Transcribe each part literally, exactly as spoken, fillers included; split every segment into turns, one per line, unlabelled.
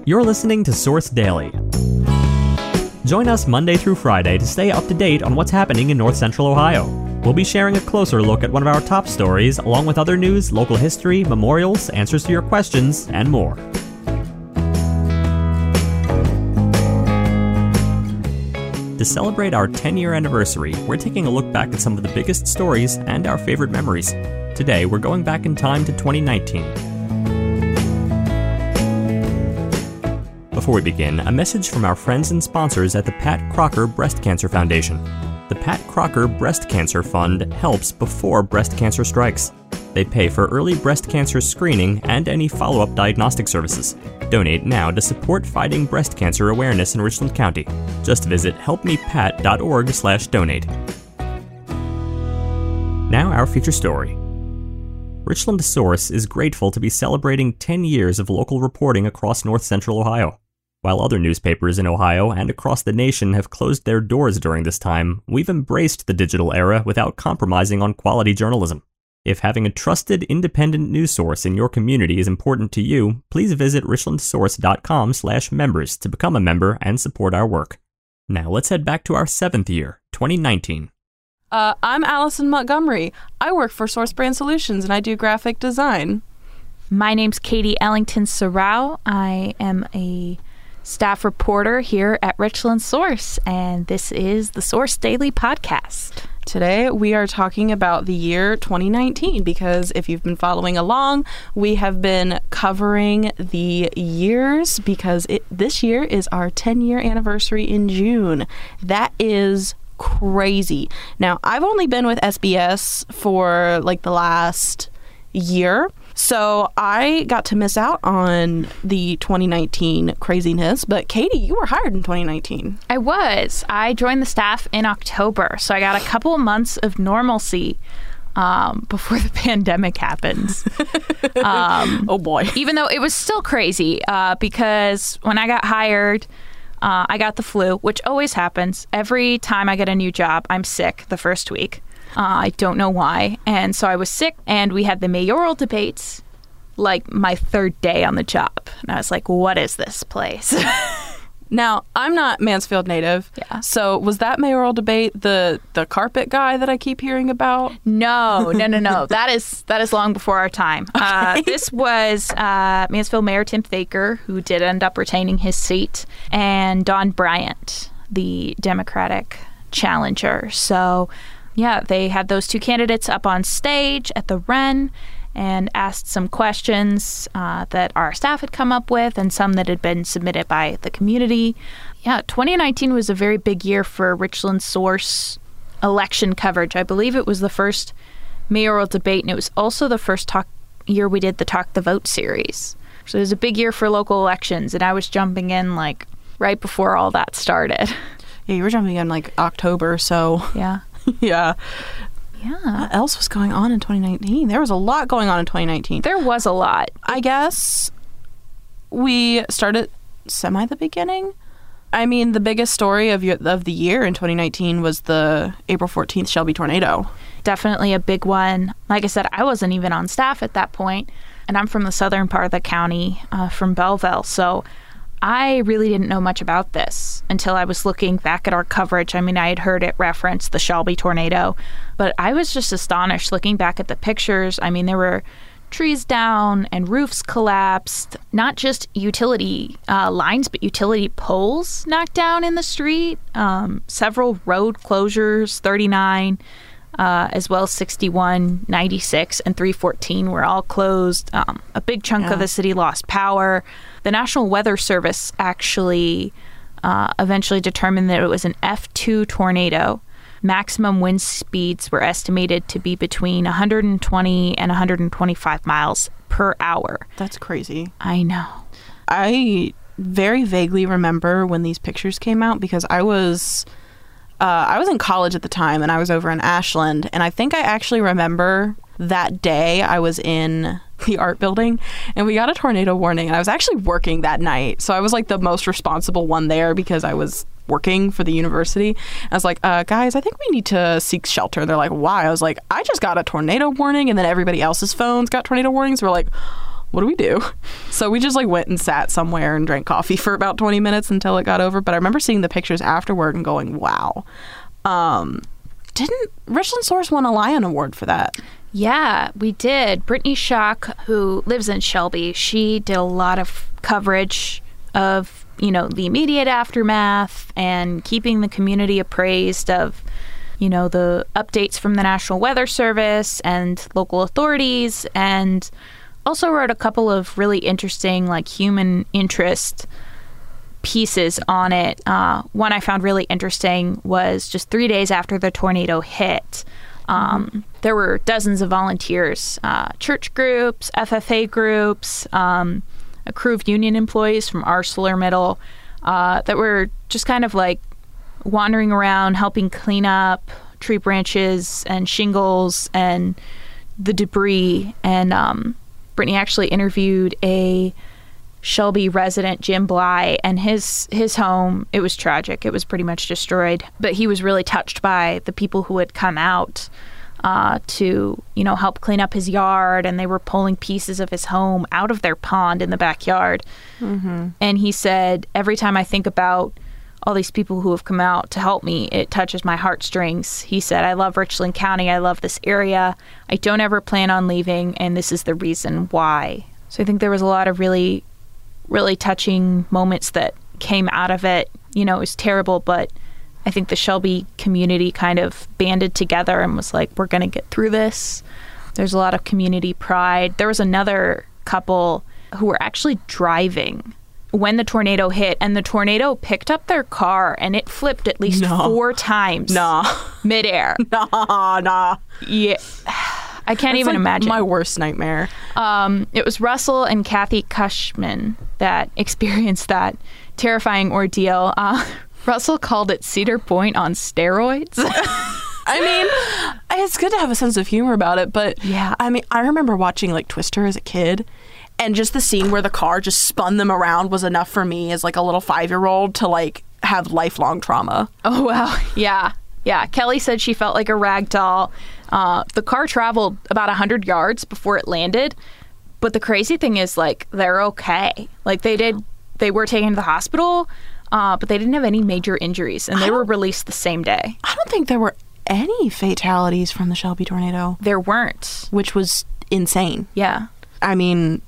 You're listening to Source Daily. Join us Monday through Friday to stay up to date on what's happening in North Central Ohio. We'll be sharing a closer look at one of our top stories, along with other news, local history, memorials, answers to your questions, and more. To celebrate our ten-year anniversary, we're taking a look back at some of the biggest stories and our favorite memories. Today, we're going back in time to twenty nineteen. Before we begin, a message from our friends and sponsors at the Pat Crocker Breast Cancer Foundation. The Pat Crocker Breast Cancer Fund helps before breast cancer strikes. They pay for early breast cancer screening and any follow-up diagnostic services. Donate now to support fighting breast cancer awareness in Richland County. Just visit help me pat dot org slash donate. Now our feature story. Richland Source is grateful to be celebrating ten years of local reporting across North Central Ohio. While other newspapers in Ohio and across the nation have closed their doors during this time, we've embraced the digital era without compromising on quality journalism. If having a trusted, independent news source in your community is important to you, please visit richland source dot com slash members to become a member and support our work. Now let's head back to our seventh year, twenty nineteen.
Uh, I'm Allison Montgomery. I work for Source Brand Solutions and I do graphic design.
My name's Katie Ellington Sorrow. I am a staff reporter here at Richland Source, and this is the Source Daily Podcast.
Today, we are talking about the year twenty nineteen because if you've been following along, we have been covering the years because it, this year is our ten-year anniversary in June. That is crazy. Now, I've only been with S B S for like the last year, so I got to miss out on the twenty nineteen craziness. But Katie, you were hired in twenty nineteen.
I was. I joined the staff in October, so I got a couple of months of normalcy um, before the pandemic happens. um,
oh boy.
Even though it was still crazy uh, because when I got hired, uh, I got the flu, which always happens. Every time I get a new job, I'm sick the first week. Uh, I don't know why. And so I was sick, and we had the mayoral debates like my third day on the job. And I was like, what is this place?
Now, I'm not Mansfield native.
Yeah.
So was that mayoral debate the the carpet guy that I keep hearing about?
No, no, no, no. that is that is long before our time. Okay. Uh, this was uh, Mansfield Mayor Tim Thaker, who did end up retaining his seat, and Don Bryant, the Democratic challenger. So yeah, they had those two candidates up on stage at the Wren and asked some questions uh, that our staff had come up with and some that had been submitted by the community. Yeah, twenty nineteen was a very big year for Richland Source election coverage. I believe it was the first mayoral debate, and it was also the first talk year we did the Talk the Vote series. So it was a big year for local elections, and I was jumping in like right before all that started.
Yeah, you were jumping in like October, so...
Yeah.
Yeah.
Yeah.
What else was going on in twenty nineteen? There was a lot going on in twenty nineteen.
There was a lot.
I guess we started semi the beginning. I mean, the biggest story of of the year in twenty nineteen was the April fourteenth Shelby tornado.
Definitely a big one. Like I said, I wasn't even on staff at that point, and I'm from the southern part of the county, uh, from Belleville, so I really didn't know much about this until I was looking back at our coverage. I mean, I had heard it reference the Shelby tornado, but I was just astonished looking back at the pictures. I mean, there were trees down and roofs collapsed, not just utility uh, lines, but utility poles knocked down in the street, um, several road closures, thirty-nine, uh, as well as sixty-one, ninety-six, and three fourteen were all closed. Um, a big chunk
yeah.
of the city lost power. The National Weather Service actually uh, eventually determined that it was an F two tornado. Maximum wind speeds were estimated to be between one hundred twenty and one hundred twenty-five miles per hour.
That's crazy.
I know.
I very vaguely remember when these pictures came out because I was uh, I was in college at the time, and I was over in Ashland, and I think I actually remember that day I was in the art building and we got a tornado warning, and I was actually working that night, so I was like the most responsible one there because I was working for the university. I was like, uh, guys, I think we need to seek shelter. They're like, why? I was like, I just got a tornado warning, and then everybody else's phones got tornado warnings. We're like, what do we do? So we just like went and sat somewhere and drank coffee for about twenty minutes until it got over. But I remember seeing the pictures afterward and going, wow. Um, didn't Richland Source won a Lion Award for that?
Yeah, we did. Brittany Schock, who lives in Shelby, she did a lot of coverage of, you know, the immediate aftermath and keeping the community appraised of, you know, the updates from the National Weather Service and local authorities, and also wrote a couple of really interesting, like, human interest pieces on it. Uh, one I found really interesting was just three days after the tornado hit. Um, mm-hmm. There were dozens of volunteers, uh, church groups, F F A groups, um, a crew of union employees from ArcelorMittal uh, that were just kind of like wandering around, helping clean up tree branches and shingles and the debris. And um, Brittany actually interviewed a Shelby resident, Jim Bly, and his his home. It was tragic. It was pretty much destroyed. But he was really touched by the people who had come out uh, to, you know, help clean up his yard, and they were pulling pieces of his home out of their pond in the backyard. Mm-hmm. And he said, every time I think about all these people who have come out to help me, it touches my heartstrings. He said, I love Richland County. I love this area. I don't ever plan on leaving, and this is the reason why. So I think there was a lot of really really touching moments that came out of it. You know, it was terrible, but I think the Shelby community kind of banded together and was like, we're going to get through this. There's a lot of community pride. There was another couple who were actually driving when the tornado hit, and the tornado picked up their car and it flipped at least no. four times
nah.
midair.
Nah, nah.
Yeah. I can't
That's
even
like
imagine.
My worst nightmare.
Um, it was Russell and Kathy Cushman that experienced that terrifying ordeal. Uh, Russell called it Cedar Point on steroids.
I mean, it's good to have a sense of humor about it, but
yeah.
I mean, I remember watching like Twister as a kid, and just the scene where the car just spun them around was enough for me as like a little five-year-old to like have lifelong trauma.
Oh, wow. Yeah. Yeah. Kelly said she felt like a rag doll. Uh, the car traveled about one hundred yards before it landed. But the crazy thing is, like, they're okay. Like, they did, they were taken to the hospital, uh, but they didn't have any major injuries, and they were released the same day.
I don't think there were any fatalities from the Shelby tornado.
There weren't.
Which was insane.
Yeah.
I mean,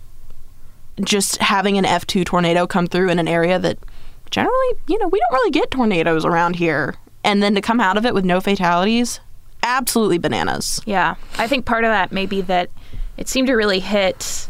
just having an F two tornado come through in an area that generally, you know, we don't really get tornadoes around here. And then to come out of it with no fatalities, absolutely bananas.
Yeah. I think part of that may be that it seemed to really hit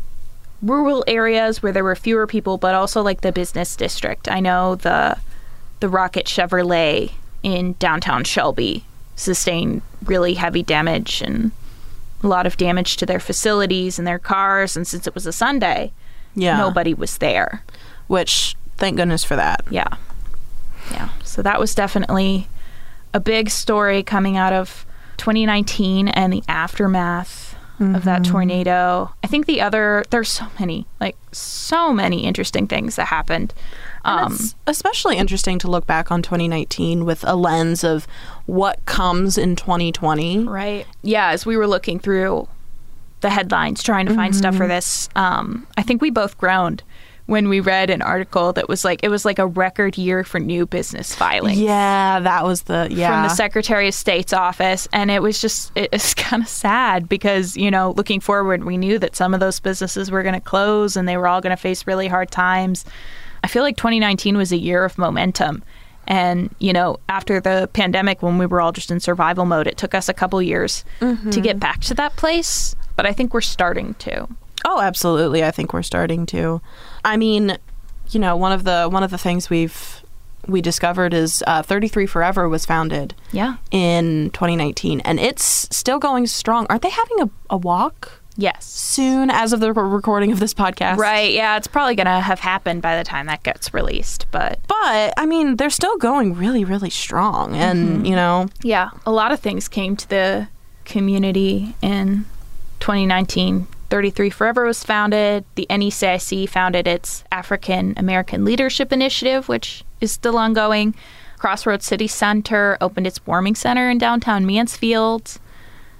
rural areas where there were fewer people, but also like the business district. I know the the Rocket Chevrolet in downtown Shelby sustained really heavy damage and a lot of damage to their facilities and their cars. And since it was a Sunday, yeah. nobody was there.
Which, thank goodness for that.
Yeah. Yeah. So that was definitely a big story coming out of twenty nineteen and the aftermath mm-hmm. of that tornado. I think the other, there's so many, like so many interesting things that happened.
Um, it's especially interesting to look back on twenty nineteen with a lens of what comes in twenty twenty.
Right. Yeah. As we were looking through the headlines, trying to find mm-hmm. stuff for this, um, I think we both groaned when we read an article that was like, it was like a record year for new business filings.
Yeah, that was the, yeah.
From the Secretary of State's office. And it was just, it's kind of sad because, you know, looking forward, we knew that some of those businesses were going to close and they were all going to face really hard times. I feel like twenty nineteen was a year of momentum. And, you know, after the pandemic, when we were all just in survival mode, it took us a couple years mm-hmm. to get back to that place. But I think we're starting to.
Oh, absolutely. I think we're starting to. I mean, you know, one of the one of the things we've we discovered is uh, thirty-three Forever was founded
yeah.
in twenty nineteen, and it's still going strong. Aren't they having a, a walk?
Yes.
Soon, as of the recording of this podcast.
Right. Yeah, it's probably going to have happened by the time that gets released, but
but I mean, they're still going really, really strong, and mm-hmm. you know,
yeah, a lot of things came to the community in twenty nineteen. thirty-three Forever was founded. The N E C I C founded its African American Leadership Initiative, which is still ongoing. Crossroads City Center opened its warming center in downtown Mansfield.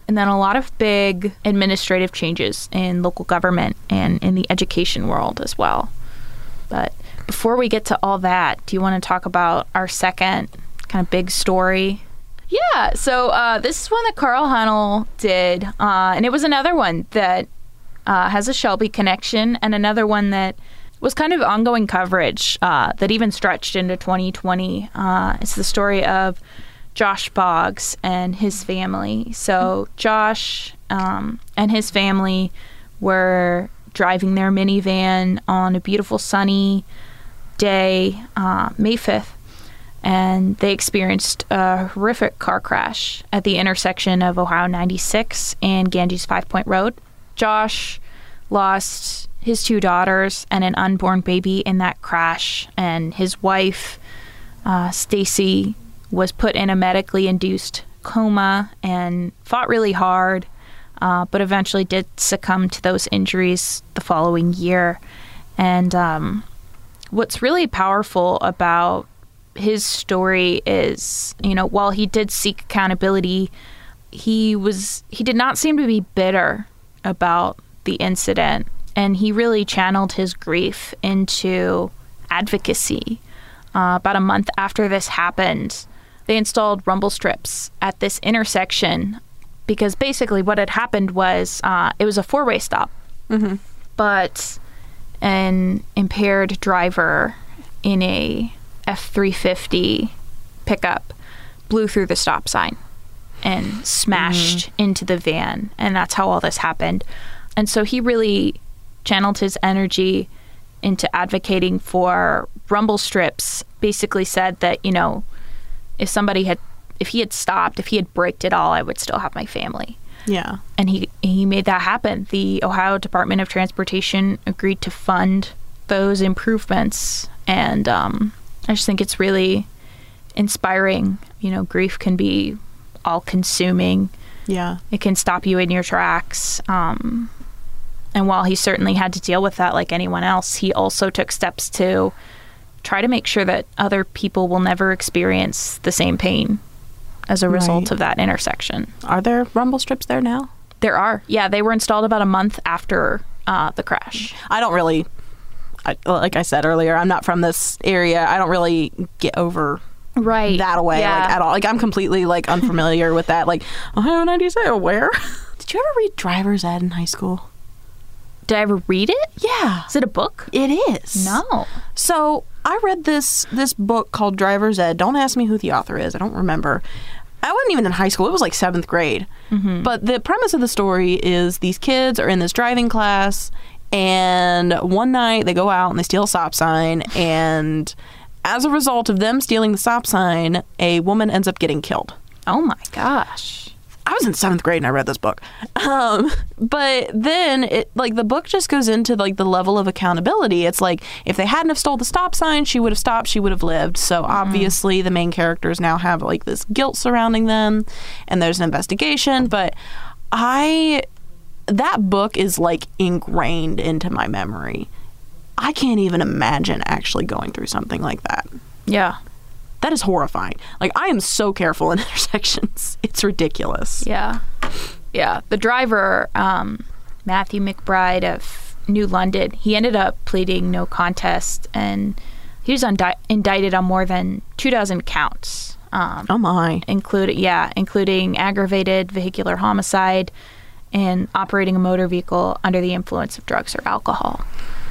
and then a lot of big administrative changes in local government and in the education world as well. But before we get to all that, do you want to talk about our second kind of big story? Yeah, so uh, this is one that Carl Hunnell did, uh, and it was another one that uh, has a Shelby connection, and another one that was kind of ongoing coverage uh, that even stretched into twenty twenty. Uh, it's the story of Josh Boggs and his family. So Josh um, and his family were driving their minivan on a beautiful sunny day, uh, May fifth, and they experienced a horrific car crash at the intersection of Ohio ninety-six and Ganges Five Point Road. Josh lost his two daughters and an unborn baby in that crash, and his wife, uh, Stacy, was put in a medically induced coma and fought really hard, uh, but eventually did succumb to those injuries the following year. And um, what's really powerful about his story is, you know, while he did seek accountability, he was he did not seem to be bitter about the incident, and he really channeled his grief into advocacy. Uh, about a month after this happened, they installed rumble strips at this intersection because basically what had happened was uh, it was a four-way stop,
Mm-hmm.
but an impaired driver in a F three fifty pickup blew through the stop sign and smashed mm-hmm. into the van, and that's how all this happened. And so he really channeled his energy into advocating for rumble strips. Basically said that, you know, if somebody had, if he had stopped, if he had braked it all, I would still have my family.
Yeah.
And he he made that happen. The Ohio Department of Transportation agreed to fund those improvements, and um, I just think it's really inspiring. You know, grief can be all-consuming.
Yeah.
It can stop you in your tracks. Um, and while he certainly had to deal with that like anyone else, he also took steps to try to make sure that other people will never experience the same pain as a result
Right.
of that intersection.
Are there rumble strips there now?
There are. Yeah, they were installed about a month after uh, the crash.
I don't really, I, like I said earlier, I'm not from this area. I don't really get over
Right.
that away
Yeah.
like at all. Like I'm completely like unfamiliar with that. Like Ohio ninety-six, where? Did you ever read Driver's Ed in high school?
Did I ever read it?
Yeah.
Is it a book?
It is.
No.
So I read this this book called Driver's Ed. Don't ask me who the author is. I don't remember. I wasn't even in high school. It was like seventh grade.
Mm-hmm.
But the premise of the story is these kids are in this driving class, and one night they go out and they steal a stop sign, and as a result of them stealing the stop sign, a woman ends up getting killed.
Oh my gosh.
I was in seventh grade and I read this book. Um, but then it like the book just goes into like the level of accountability. It's like if they hadn't have stole the stop sign, she would have stopped, she would have lived. So mm-hmm. obviously the main characters now have like this guilt surrounding them, and there's an investigation. But I that book is like ingrained into my memory. I can't even imagine actually going through something like that.
Yeah.
That is horrifying. Like, I am so careful in intersections. It's ridiculous.
Yeah. Yeah. The driver, um, Matthew McBride of New London, he ended up pleading no contest, and he was undi- indicted on more than two dozen counts. Um,
oh, my.
Include, yeah, including aggravated vehicular homicide and operating a motor vehicle under the influence of drugs or alcohol.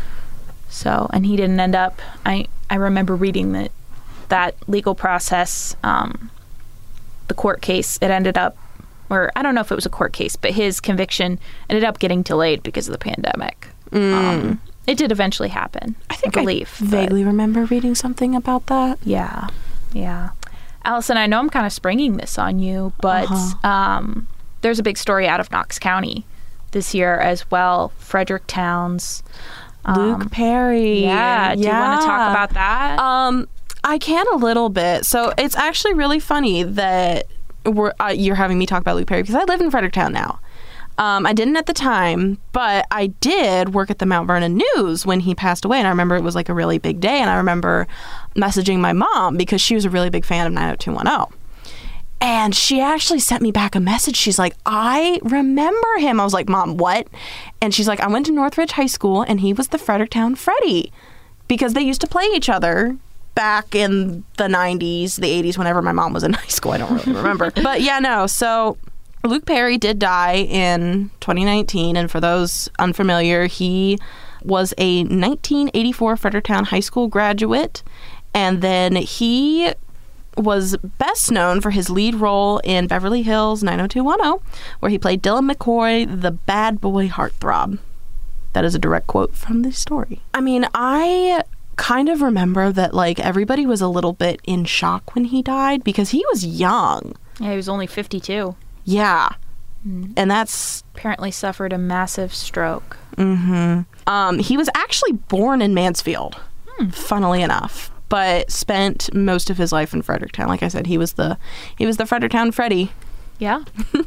So, and he didn't end up, I, I remember reading that that legal process, um, the court case, it ended up, or I don't know if it was a court case, but his conviction ended up getting delayed because of the pandemic.
Mm.
Um, it did eventually happen, I think. I believe.
I vaguely remember reading something about that.
Yeah, yeah. Allison, I know I'm kind of springing this on you, but uh-huh. um, there's a big story out of Knox County this year as well. Frederick Towns.
Luke
um,
Perry.
Yeah. Do
yeah.
you want to talk about that?
Um, I can a little bit. So it's actually really funny that we're, uh, you're having me talk about Luke Perry because I live in Fredericktown now. Um, I didn't at the time, but I did work at the Mount Vernon News when he passed away. And I remember it was like a really big day. And I remember messaging my mom because she was a really big fan of nine oh two one oh. And she actually sent me back a message. She's like, I remember him. I was like, Mom, what? And she's like, I went to Northridge High School, and he was the Fredericktown Freddy, because they used to play each other back in the nineties, the eighties, whenever my mom was in high school. I don't really remember. But yeah, no. So Luke Perry did die in twenty nineteen. And for those unfamiliar, he was a nineteen eighty-four Fredericktown High School graduate. And then he was best known for his lead role in Beverly Hills nine oh two one oh, where he played Dylan McCoy, the bad boy heartthrob. That is a direct quote from the story. I mean, I kind of remember that, like, everybody was a little bit in shock when he died because he was young.
Yeah, he was only fifty-two.
Yeah. Mm. And that's...
Apparently suffered a massive stroke.
Mm-hmm. Um, he was actually born in Mansfield, hmm. funnily enough, but spent most of his life in Fredericktown. Like I said, he was the he was the Fredericktown Freddy.
Yeah.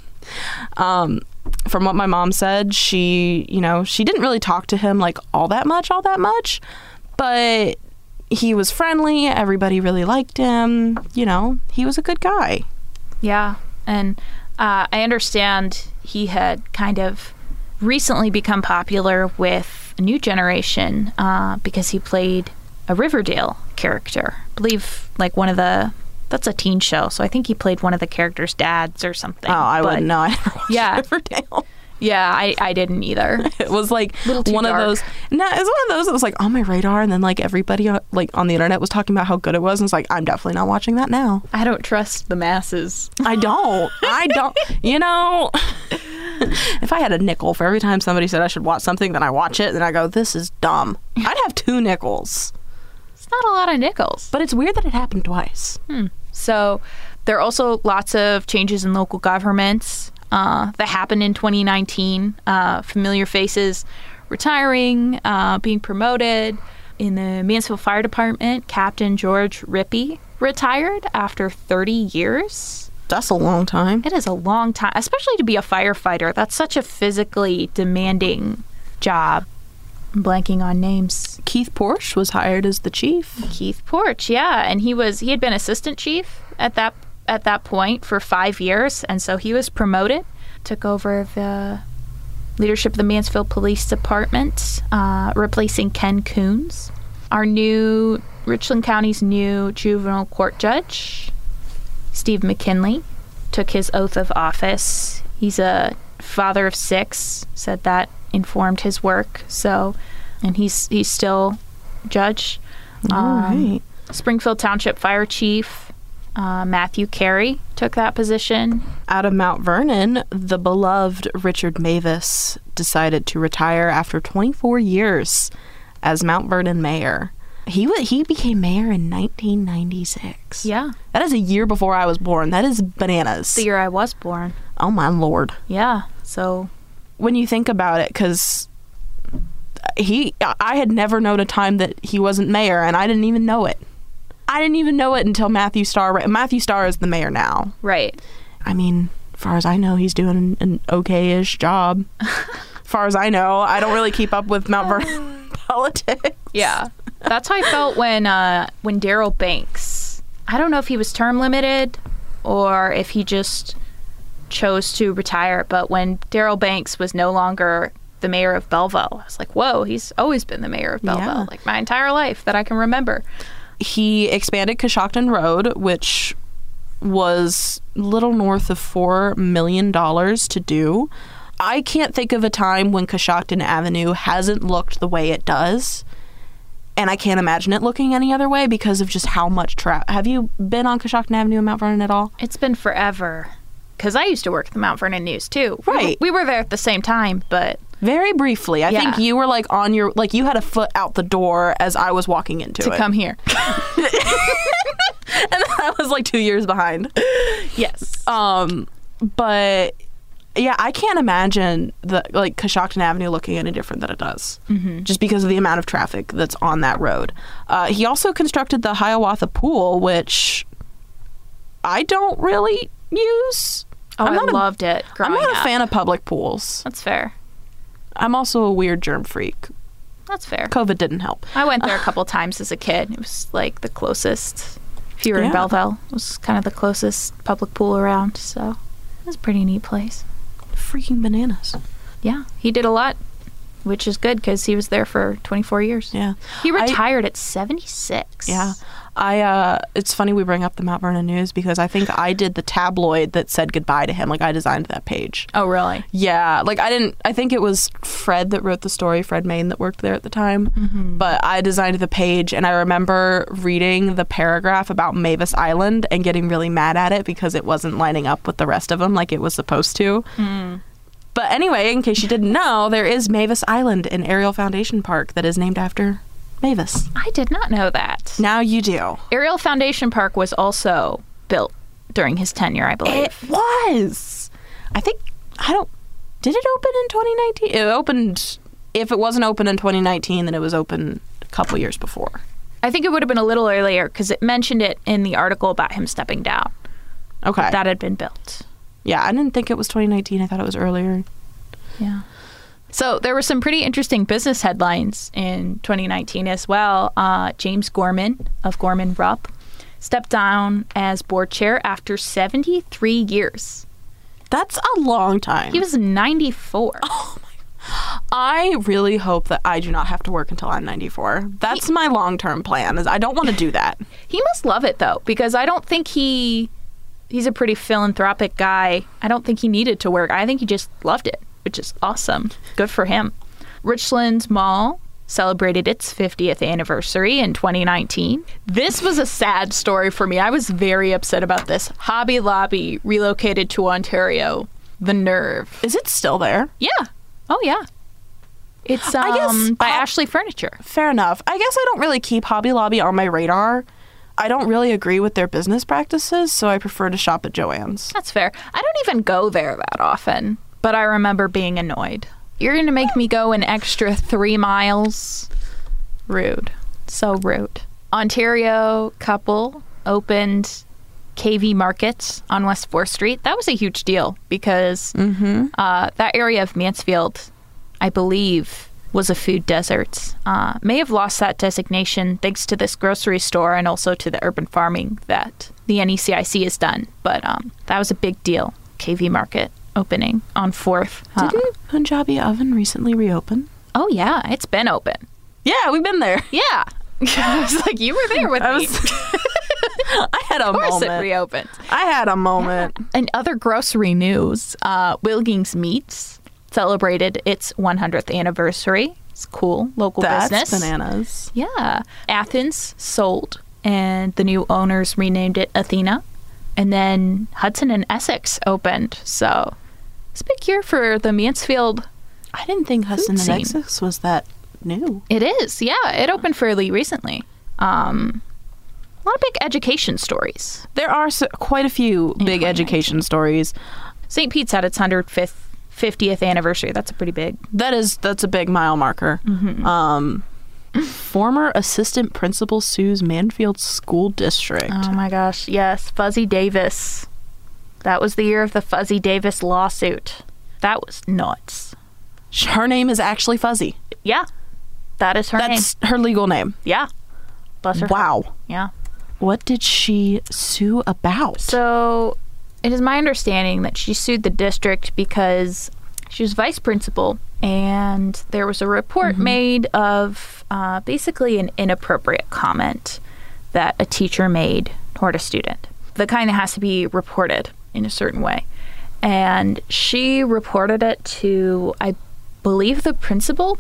um, from what my mom said, she, you know, she didn't really talk to him like all that much, all that much, but he was friendly. Everybody really liked him. You know, he was a good guy.
Yeah. And uh, I understand he had kind of recently become popular with a new generation uh, because he played a Riverdale character. I believe like one of the, that's a teen show, so I think he played one of the characters' dads or something.
Oh, I but, wouldn't know. I never watched
yeah.
Riverdale.
Yeah, I, I didn't either.
It was like one
dark.
of those. No, it was one of those that was like on my radar, and then like everybody on, like on the internet was talking about how good it was, and it's like, I'm definitely not watching that now.
I don't trust the masses.
I don't. I don't. You know, if I had a nickel for every time somebody said I should watch something, then I watch it, and I go, this is dumb. I'd have two nickels.
It's not a lot of nickels.
But it's weird that it happened twice.
Hmm. So there are also lots of changes in local governments uh, that happened in twenty nineteen. Uh, familiar faces retiring, uh, being promoted. In the Mansfield Fire Department, Captain George Rippey retired after thirty years.
That's a long time.
It is a long time, especially to be a firefighter. That's such a physically demanding job. I'm blanking on names.
Keith Porsche was hired as the chief.
Keith Porsche, yeah, and he was he had been assistant chief at that at that point for five years, and so he was promoted, took over the leadership of the Mansfield Police Department, uh, replacing Ken Coons. Our new Richland County's new juvenile court judge, Steve McKinley, took his oath of office. He's a father of six, said that informed his work. So, and he's he's still judge.
All
um,
right.
Springfield Township Fire Chief uh, Matthew Carey took that position.
Out of Mount Vernon, the beloved Richard Mavis decided to retire after twenty-four years as Mount Vernon mayor. He w- he became mayor in nineteen ninety-six.
Yeah.
That is a year before I was born. That is bananas.
The year I was born.
Oh, my Lord.
Yeah. So
when you think about it, because he, I had never known a time that he wasn't mayor, and I didn't even know it. I didn't even know it until Matthew Starr. Matthew Starr is the mayor now.
Right.
I mean, as far as I know, he's doing an okay-ish job. As far as I know, I don't really keep up with Mount Vernon politics.
Yeah. That's how I felt when uh, when Daryl Banks, I don't know if he was term limited or if he just chose to retire, but when Daryl Banks was no longer the mayor of Belleville, I was like, whoa, he's always been the mayor of Belleville,
yeah.
like my entire life that I can remember.
He expanded Coshocton Road, which was little north of four million dollars to do. I can't think of a time when Coshocton Avenue hasn't looked the way it does. And I can't imagine it looking any other way because of just how much traffic. Have you been on Coshocton Avenue in Mount Vernon at all?
It's been forever. Because I used to work at the Mount Vernon News, too.
Right.
We were, we were there at the same time, but...
Very briefly. I
yeah.
think you were, like, on your... Like, you had a foot out the door as I was walking into
to
it.
To come here.
And I was, like, two years behind.
Yes.
Um, But... Yeah, I can't imagine the like Coshocton Avenue looking any different than it does,
mm-hmm.
just because of the amount of traffic that's on that road. Uh, he also constructed the Hiawatha Pool, which I don't really use.
Oh,
I'm
I
not a,
loved it growing
I'm not
up.
a fan of public pools.
That's fair.
I'm also a weird germ freak.
That's fair.
COVID didn't help.
I went there a couple times as a kid. It was like the closest If you were
Yeah.
in Belleville, it was kind of the closest public pool around, so it was a pretty neat place.
Freaking bananas.
Yeah, he did a lot, which is good because he was there for twenty-four years.
Yeah.
He
I-
retired at seventy-six.
Yeah. I uh it's funny we bring up the Mount Vernon News because I think I did the tabloid that said goodbye to him. Like I designed that page.
Oh, really?
Yeah, like I didn't I think it was Fred that wrote the story, Fred Main that worked there at the time.
Mm-hmm.
But I designed the page and I remember reading the paragraph about Mavis Island and getting really mad at it because it wasn't lining up with the rest of them like it was supposed to.
Mm.
But anyway, in case you didn't know, there is Mavis Island in Ariel Foundation Park that is named after Mavis.
I did not know that.
Now you do.
Ariel Foundation Park was also built during his tenure, I believe.
It was. I think, I don't, did it open in twenty nineteen? It opened, if it wasn't open in twenty nineteen, then it was open a couple years before.
I think it would have been a little earlier because it mentioned it in the article about him stepping down.
Okay.
That had been built.
Yeah, I didn't think it was twenty nineteen. I thought it was earlier.
Yeah. So there were some pretty interesting business headlines in twenty nineteen as well. Uh, James Gorman of Gorman Rupp stepped down as board chair after seventy-three years.
That's a long time.
He was ninety-four.
Oh my! I really hope that I do not have to work until I'm ninety-four. That's my long-term plan. Is I don't want to do that.
He must love it though, because I don't think he he's a pretty philanthropic guy. I don't think he needed to work. I think he just loved it, which is awesome. Good for him. Richlands Mall celebrated its fiftieth anniversary in twenty nineteen. This was a sad story for me. I was very upset about this. Hobby Lobby relocated to Ontario. The nerve.
Is it still there?
Yeah. Oh, yeah. It's um,
I guess
by
Hob-
Ashley Furniture.
Fair enough. I guess I don't really keep Hobby Lobby on my radar. I don't really agree with their business practices, so I prefer to shop at Joann's.
That's fair. I don't even go there that often, but I remember being annoyed. You're going to make me go an extra three miles? Rude. So rude. Ontario couple opened K V Markets on West fourth Street. That was a huge deal because
Mm-hmm.
uh, that area of Mansfield, I believe, was a food desert. Uh, may have lost that designation thanks to this grocery store and also to the urban farming that the N E C I C has done. But um, that was a big deal. K V Market opening on fourth. Uh,
Didn't Punjabi Oven recently reopen?
oh, yeah. It's been open.
Yeah, we've been there.
Yeah. I was like, you were there with
I
me.
was. I had a
Of course it
moment.
reopened.
I had a moment.
In other grocery news, uh, Wilkings Meats celebrated its one hundredth anniversary. It's cool. Local
That's
business.
bananas.
Yeah. Athens sold, and the new owners renamed it Athena. And then Hudson and Essex opened. So it's a big year for the Mansfield.
I didn't think Hudson and
scene.
Essex was that new.
It is. Yeah. It opened fairly recently. Um, a lot of big education stories.
There are so, quite a few
In
big
twenty
education stories.
Saint Pete's had its one hundred fifth, fiftieth anniversary. That's a pretty big.
That is that's a big mile marker.
Mm-hmm.
Um, former assistant principal sues Manfield School District.
Oh my gosh. Yes. Fuzzy Davis. That was the year of the Fuzzy Davis lawsuit. That was nuts.
Her name is actually Fuzzy.
Yeah. That is her
That's
name.
her legal name.
Yeah. Bless her.
Wow.
Yeah.
What did she sue about?
So it is my understanding that she sued the district because she was vice principal and there was a report
Mm-hmm.
made of uh, basically an inappropriate comment that a teacher made toward a student. The kind that has to be reported in a certain way. And she reported it to, I believe, the principal.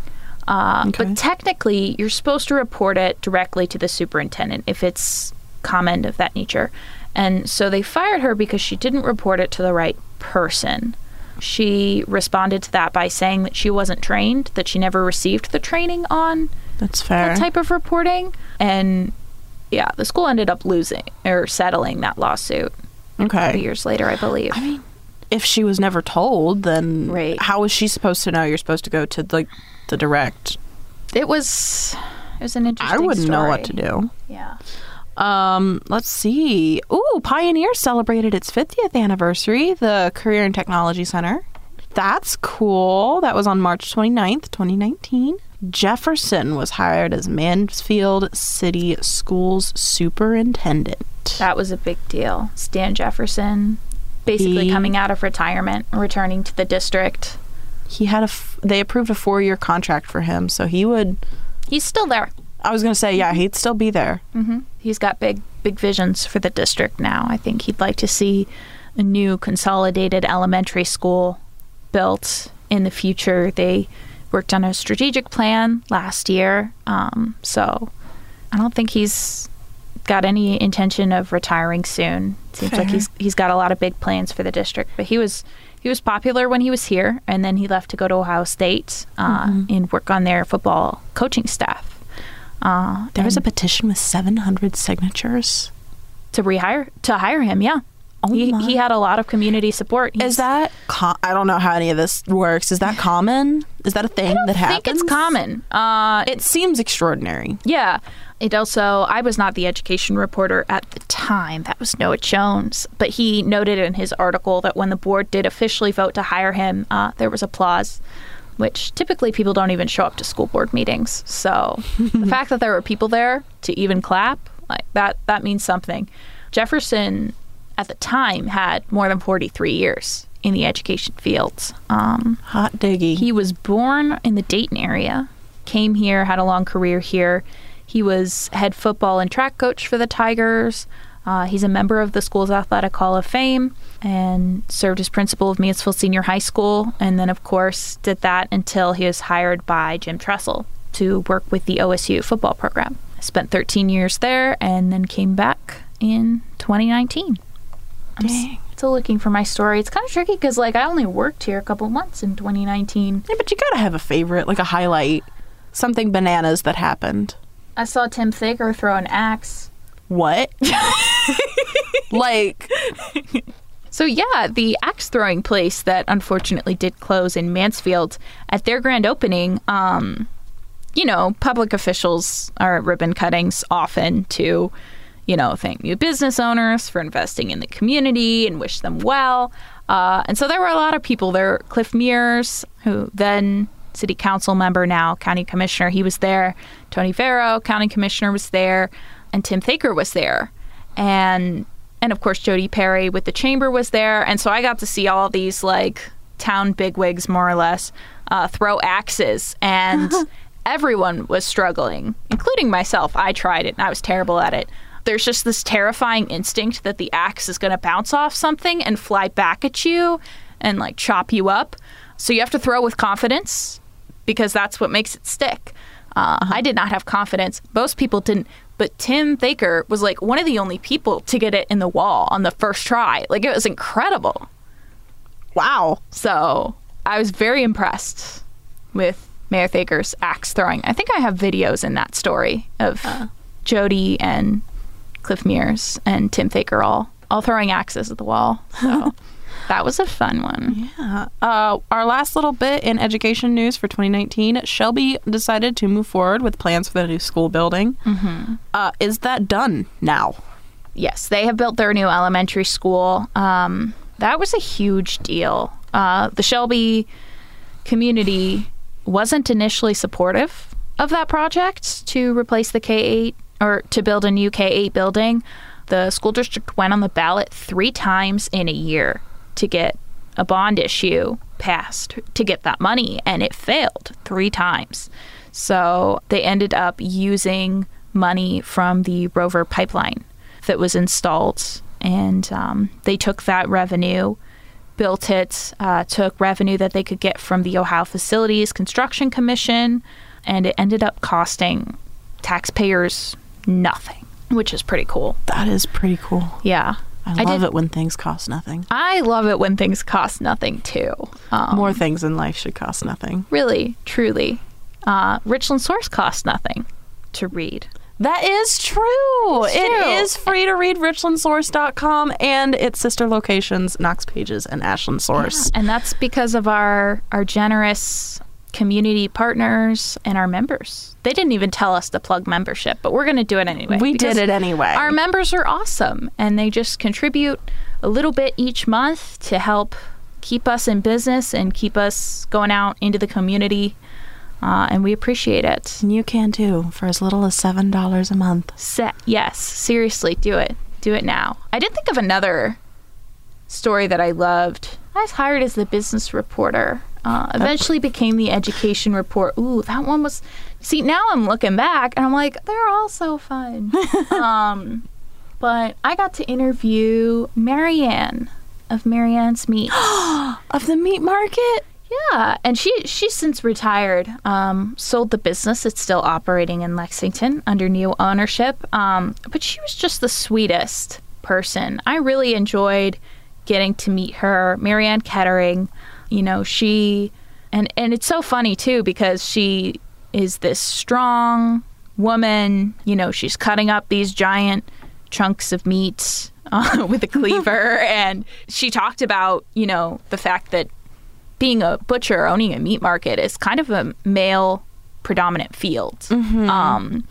Uh,
Okay.
But technically, you're supposed to report it directly to the superintendent if it's comment of that nature. And so they fired her because she didn't report it to the right person. She responded to that by saying that she wasn't trained, that she never received the training on
That's fair.
that type of reporting. And yeah, the school ended up losing or settling that lawsuit
Okay.
years later, I believe.
I mean, if she was never told, then
Right.
how is she supposed to know you're supposed to go to like the direct?
It was it was an
I
interesting
wouldn't know what to
story.
do.
Yeah.
Um, let's see. Ooh, Pioneer celebrated its fiftieth anniversary, the Career and Technology Center. That's cool. That was on March twenty-ninth, twenty nineteen. Jefferson was hired as Mansfield City Schools superintendent.
That was a big deal. Stan Jefferson, basically
He-
coming out of retirement, returning to the district.
He had a, f- they approved a four-year contract for him, so he would,
He's still there.
I was going to say, yeah, he'd still be there.
hmm He's got big, big visions for the district now. I think he'd like to see a new consolidated elementary school built in the future. They worked on a strategic plan last year, um, so I don't think he's got any intention of retiring soon. Seems like
Fair.
he's he's got a lot of big plans for the district. But he was he was popular when he was here, and then he left to go to Ohio State uh,
Mm-hmm.
and work on their football coaching staff. Uh,
There was a
and
petition with seven hundred signatures.
to rehire to hire him. Yeah,
Oh
he
my.
he had a lot of community support. He's-
Is that, com- I don't know how any of this works. Is that common? Is that a thing that
I
happens?
think it's common. Uh,
It seems extraordinary.
Yeah. It also, I was not the education reporter at the time. That was Noah Jones. But he noted in his article that when the board did officially vote to hire him, uh, there was applause, which typically people don't even show up to school board meetings. So the fact that there were people there to even clap, like that, that means something. Jefferson, at the time, had more than forty-three years in the education fields. Um,
Hot diggy.
he was born in the Dayton area, came here, had a long career here. He was head football and track coach for the Tigers. Uh, he's a member of the school's Athletic Hall of Fame and served as principal of Mansfield Senior High School. And then, of course, did that until he was hired by Jim Tressel to work with the O S U football program. Spent thirteen years there and then came back in twenty nineteen. I'm s-
Dang.
still looking for my story. It's kind of tricky because, like, I only worked here a couple months in twenty nineteen.
Yeah, but you gotta have a favorite, like a highlight. Something bananas that happened.
I saw Tim Thaker throw an axe.
What? Like,
So yeah, the axe throwing place that unfortunately did close in Mansfield, at their grand opening, um, you know, public officials are at ribbon cuttings often to, you know, thank new business owners for investing in the community and wish them well. Uh, and so there were a lot of people there. Cliff Mears, who then city council member, now county commissioner, he was there. Tony Farrow, county commissioner, was there, and Tim Thaker was there, and and of course Jody Perry with the chamber was there. And so I got to see all these like town bigwigs, more or less, uh, throw axes, and everyone was struggling, including myself. I tried it and I was terrible at it. There's just this terrifying instinct that the axe is going to bounce off something and fly back at you and like chop you up. So you have to throw with confidence because that's what makes it stick. Uh, I did not have confidence. Most people didn't. But Tim Thaker was like one of the only people to get it in the wall on the first try. Like, it was incredible.
wow.
So I was very impressed with Mayor Thaker's axe throwing. I think I have videos in that story of Jody and Cliff Mears and Tim Thaker all, all throwing axes at the wall. So that was a fun one.
Yeah. Uh, our last little bit in education news for twenty nineteen, Shelby decided to move forward with plans for the new school building. Mm-hmm. Uh, is that done now?
Yes, they have built their new elementary school. Um, that was a huge deal. Uh, the Shelby community wasn't initially supportive of that project to replace the K eight or to build a new K eight building. The school district went on the ballot three times in a year to get a bond issue passed to get that money, and it failed three times. So they ended up using money from the Rover pipeline that was installed, and um, they took that revenue, built it, uh, took revenue that they could get from the Ohio Facilities Construction Commission, and it ended up costing taxpayers nothing, which is pretty cool.
That is pretty cool.
Yeah.
I love
did-
it when things cost nothing.
I love it when things cost nothing, too. Um,
More things in life should cost nothing.
Really, truly. Uh, Richland Source costs nothing to read.
That is true.
It's
It
true.
is free to read richland source dot com and its sister locations, Knox Pages and Ashland Source.
And that's because of our, our generous community partners and our members. They didn't even tell us to plug membership, but we're going to do it anyway.
We
because
did it anyway.
Our members are awesome, and they just contribute a little bit each month to help keep us in business and keep us going out into the community uh, and we appreciate it.
And you can too, for as little as seven dollars a month.
Se- yes, seriously, do it. Do it now. I did think of another story that I loved. I was hired as the business reporter. Uh, eventually became the education report. Ooh, that one was... See, now I'm looking back, and I'm like, they're all so fun. um, but I got to interview Marianne of Marianne's Meats.
Of the meat market?
Yeah, and she she's since retired, um, sold the business. It's still operating in Lexington under new ownership. Um, but she was just the sweetest person. I really enjoyed getting to meet her. Marianne Kettering, you know, she... And, and it's so funny, too, because she is this strong woman. You know, she's cutting up these giant chunks of meat uh, with a cleaver. And she talked about, you know, the fact that being a butcher, owning a meat market is kind of a male predominant field. Mm-hmm. Um,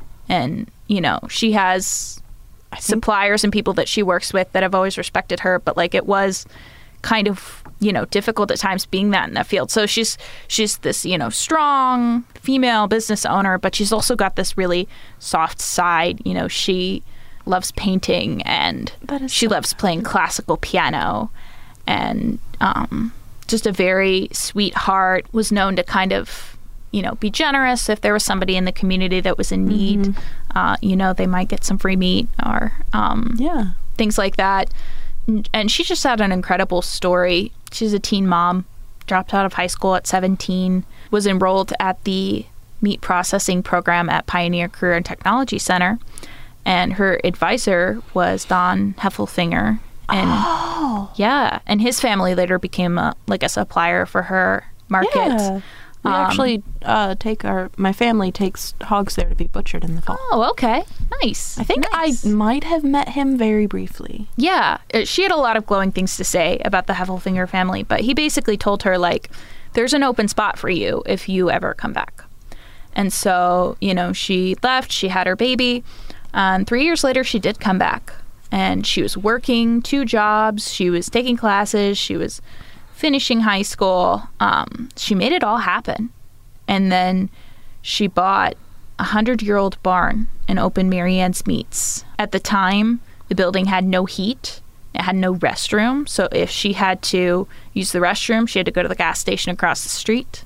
and, you know, she has suppliers and people that she works with that have always respected her. But like, it was kind of, you know, difficult at times being that in that field. So she's she's this, you know, strong female business owner, but she's also got this really soft side. You know, she loves painting and she so loves playing classical piano, and um, just a very sweet heart. Was known to kind of, you know, be generous if there was somebody in the community that was in need. Mm-hmm. Uh, you know, they might get some free meat or um,
yeah, things
like that. And she just had an incredible story. She's a teen mom, dropped out of high school at seventeen, was enrolled at the meat processing program at Pioneer Career and Technology Center. And her advisor was Don Heffelfinger. And
oh.
yeah, and his family later became a, like a supplier for her market.
Yeah. We
Um,
actually uh, take our, my family takes hogs there to be butchered in the fall.
Oh, okay. Nice.
I think
nice.
I might have met him very briefly.
Yeah. uh, She had a lot of glowing things to say about the Heffelfinger family, but he basically told her, like, there's an open spot for you if you ever come back. And so, you know, she left, she had her baby, and three years later she did come back. And she was working two jobs, she was taking classes, she was finishing high school. Um, she made it all happen. And then she bought a hundred-year-old barn and opened Marianne's Meats. At the time, the building had no heat. It had no restroom. So if she had to use the restroom, she had to go to the gas station across the street.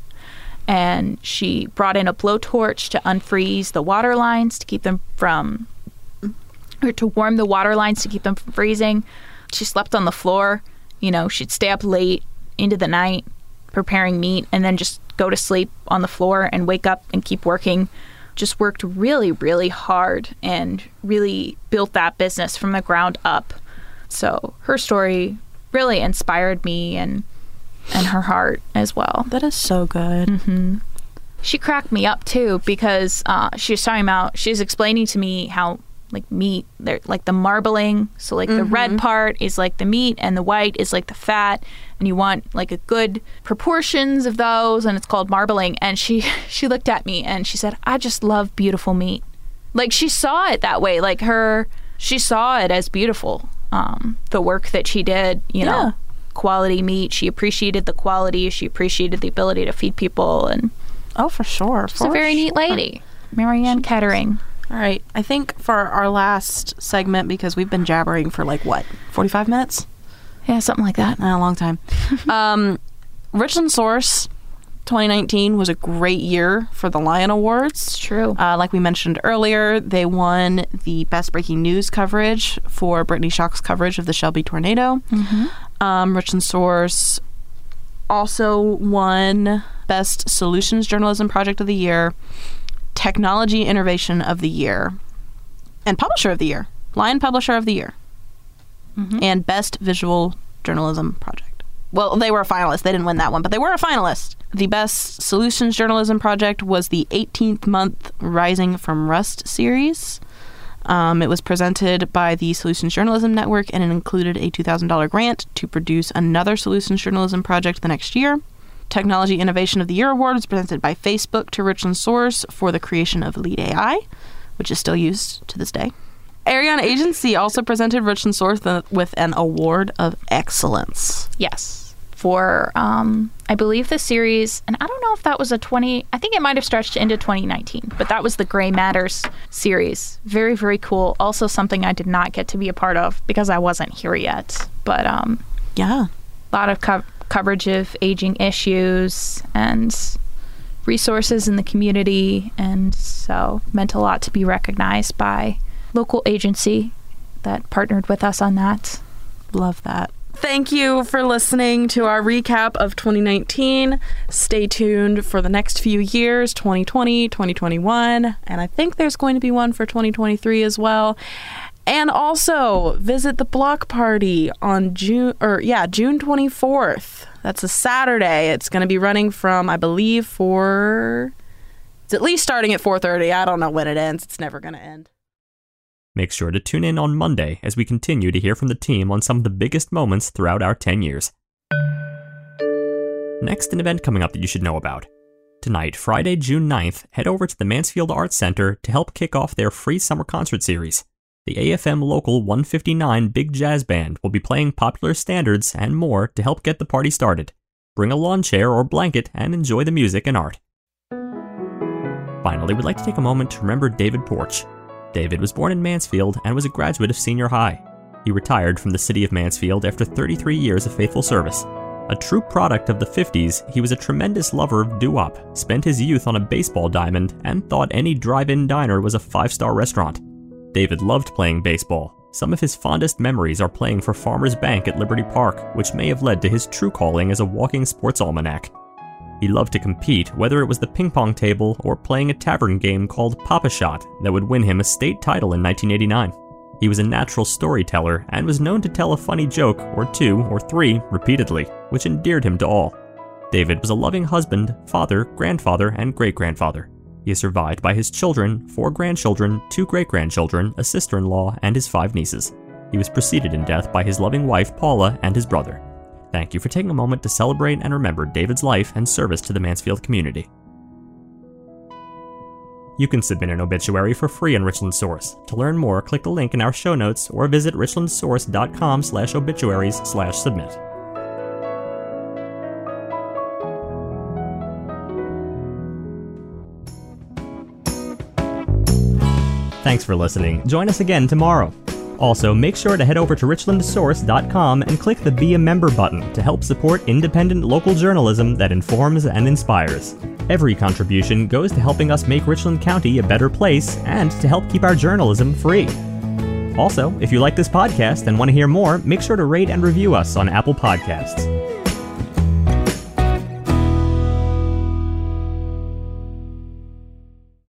And she brought in a blowtorch to unfreeze the water lines to keep them from, or to warm the water lines to keep them from freezing. She slept on the floor. You know, she'd stay up late into the night preparing meat and then just go to sleep on the floor and wake up and keep working. Just worked really, really hard and really built that business from the ground up. So her story really inspired me and and her heart as well.
That is so good.
Mm-hmm. She cracked me up too because uh, she was talking about, she was explaining to me how like meat, they're like the marbling. So like mm-hmm. the red part is like the meat and the white is like the fat, and you want like a good proportions of those, and it's called marbling. And she she looked at me and she said, I just love beautiful meat. Like she saw it that way. Like her, she saw it as beautiful. Um, the work that she did, you know,
yeah.
quality meat. She appreciated the quality. She appreciated the ability to feed people. And
oh, for sure.
She's
for
a very
sure.
neat lady. Marianne she, Kettering.
All right. I think for our last segment, because we've been jabbering for like, what, forty-five minutes?
Yeah, something like that.
Not a long time. um, Richland Source twenty nineteen was a great year for the Lion Awards.
It's true.
Uh, like we mentioned earlier, they won the Best Breaking News coverage for Brittany Shock's coverage of the Shelby tornado.
Mm-hmm.
Um, Richland Source also won Best Solutions Journalism Project of the Year, Technology Innovation of the Year, and Publisher of the Year. Lion Publisher of the Year. Mm-hmm. And Best Visual Journalism Project. Well, they were a finalist. They didn't win that one, but they were a finalist. The Best Solutions Journalism Project was the eighteenth month Rising from Rust series. Um, it was presented by the Solutions Journalism Network, and it included a two thousand dollars grant to produce another Solutions Journalism project the next year. Technology Innovation of the Year Award was presented by Facebook to Richland Source for the creation of Lead A I, which is still used to this day. Ariana Agency also presented Richland Source with an award of excellence.
Yes. for, um, I believe, the series. And I don't know if that was a twenty, I think it might have stretched into twenty nineteen, but that was the Gray Matters series. Very, very cool. Also something I did not get to be a part of because I wasn't here yet. But um,
yeah,
a lot of co- coverage of aging issues and resources in the community. And so meant a lot to be recognized by local agency that partnered with us on that.
Love that. Thank you for listening to our recap of twenty nineteen. Stay tuned for the next few years, twenty twenty, twenty twenty-one, and I think there's going to be one for twenty twenty-three as well. And also visit the block party on June, or yeah, June twenty-fourth. That's a Saturday. It's going to be running from, I believe, for it's at least starting at four thirty. I don't know when it ends. It's never going to end.
Make sure to tune in on Monday as we continue to hear from the team on some of the biggest moments throughout our ten years. Next, an event coming up that you should know about. Tonight, Friday, June ninth, head over to the Mansfield Arts Center to help kick off their free summer concert series. The A F M Local one fifty-nine Big Jazz Band will be playing popular standards and more to help get the party started. Bring a lawn chair or blanket and enjoy the music and art. Finally, we'd like to take a moment to remember David Porch. David was born in Mansfield and was a graduate of senior high. He retired from the city of Mansfield after thirty-three years of faithful service. A true product of the fifties, he was a tremendous lover of doo-wop, spent his youth on a baseball diamond, and thought any drive-in diner was a five-star restaurant. David loved playing baseball. Some of his fondest memories are playing for Farmers Bank at Liberty Park, which may have led to his true calling as a walking sports almanac. He loved to compete, whether it was the ping pong table or playing a tavern game called Pop-A-Shot that would win him a state title in nineteen eighty-nine. He was a natural storyteller and was known to tell a funny joke or two or three repeatedly, which endeared him to all. David was a loving husband, father, grandfather, and great-grandfather. He is survived by his children, four grandchildren, two great-grandchildren, a sister-in-law, and his five nieces. He was preceded in death by his loving wife Paula and his brother. Thank you for taking a moment to celebrate and remember David's life and service to the Mansfield community. You can submit an obituary for free on Richland Source. To learn more, click the link in our show notes or visit richlandsource.com slash obituaries slash submit. Thanks for listening. Join us again tomorrow. Also, make sure to head over to richland source dot com and click the Be a Member button to help support independent local journalism that informs and inspires. Every contribution goes to helping us make Richland County a better place and to help keep our journalism free. Also, if you like this podcast and want to hear more, make sure to rate and review us on Apple Podcasts.